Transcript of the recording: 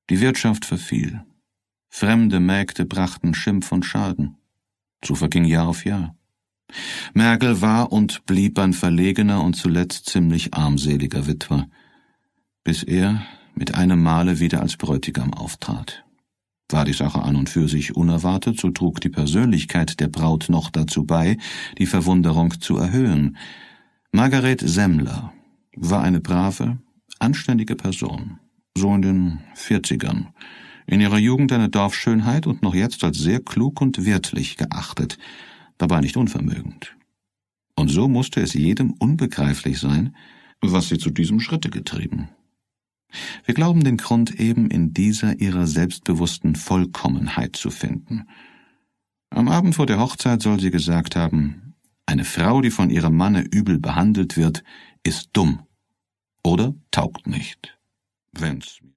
Die Wirtschaft verfiel. Fremde Mägde brachten Schimpf und Schaden. So verging Jahr auf Jahr. Mergel war und blieb ein verlegener und zuletzt ziemlich armseliger Witwer, bis er mit einem Male wieder als Bräutigam auftrat. War die Sache an und für sich unerwartet, so trug die Persönlichkeit der Braut noch dazu bei, die Verwunderung zu erhöhen. Margaret Semmler war eine brave, anständige Person, so in den 40ern, in ihrer Jugend eine Dorfschönheit und noch jetzt als sehr klug und wirtlich geachtet, dabei nicht unvermögend. Und so musste es jedem unbegreiflich sein, was sie zu diesem Schritte getrieben. Wir glauben den Grund eben in dieser ihrer selbstbewussten Vollkommenheit zu finden. Am Abend vor der Hochzeit soll sie gesagt haben, eine Frau, die von ihrem Manne übel behandelt wird, ist dumm oder taugt nicht. Wenn's